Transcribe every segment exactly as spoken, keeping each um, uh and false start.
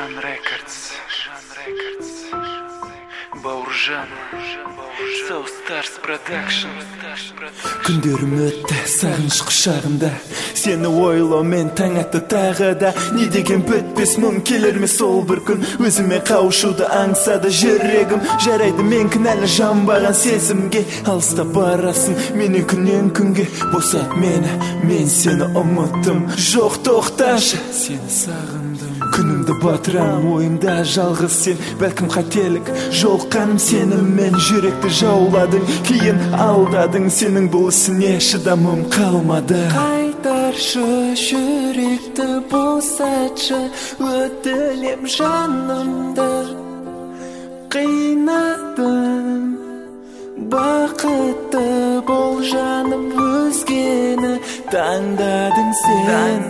Жан Records, Бауыржан, South Stars Production. Күндерім өтті сағыныш құшағында, сені ойлаумен таң атты тағы да. Не деген бітпес мұң келер ме сол бір күн, өзіме қауышуды аңсады жүрегім. Жарайды мен кінәлі жанбаған сезімге, алыста барасың менен күннен күнге. Босат мені, мен сені ұмыттым. Жоқ тоқташы, сені сағындым. Күнімді батырам ойымда жалғыз сен, бәлкім қателік жолқаным сенімен. Жүректі жауладың, кейін алдадың, сенің бұл ісіне шыдамым қалмады. Қайтаршы жүректі, босатшы өтілем жанымды. Қинадым, бақытты бол жаным, өзгені таңдадың сен.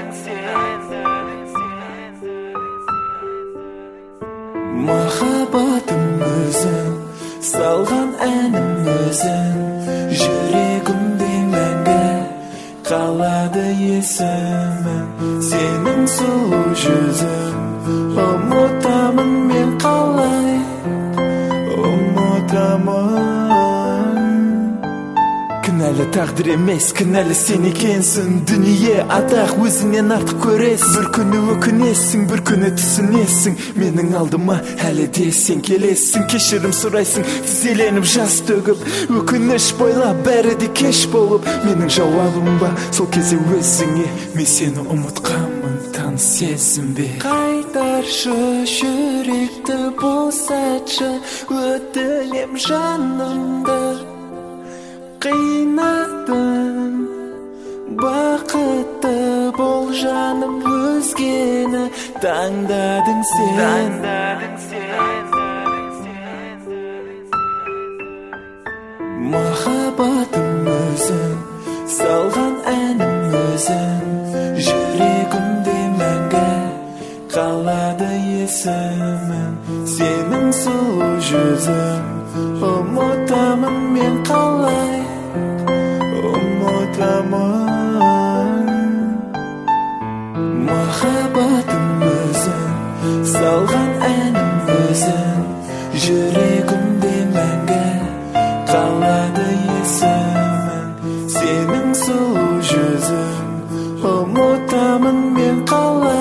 Махаббатым өзің, салған әнім өзің, жүрегімде мәңгі қалады есімің. Сенің сұлу жүзің, ұмытамын мен қалай, ұмытамын. Кінәлі тағдыр емес, кінәлі сен екенсің. Дүние атақ өзіңнен артық көресің. Бір күні өкінесің, бір күні түсінесің. Менің алдыма әлі де сен келесің. Кешірім сұрайсың, тізеленіп жас төгіп. Өкініш бойлап, бәрі де кеш болып. Менің жауабым ба, сол кезде өзіңе. Мен сені ұмытқанмын, таныс сезінбе. Қайтаршы жүректі, босатшы өтілем жанымды. Қинадым, бақытты бол жаным, өзгені таңдадың сен. Махаббатым өзің, салған әнім өзің, жүрегімде мәңгі қалады есімің. Сенің сұлу жүзің, ұмытамын мен қалай, ұмытамын. Махаббатым өзің, салған әнім өзің, жүрегімде мәңгі қалады есімің. Сенің сұлу жүзің, ұмытамын мен қалай.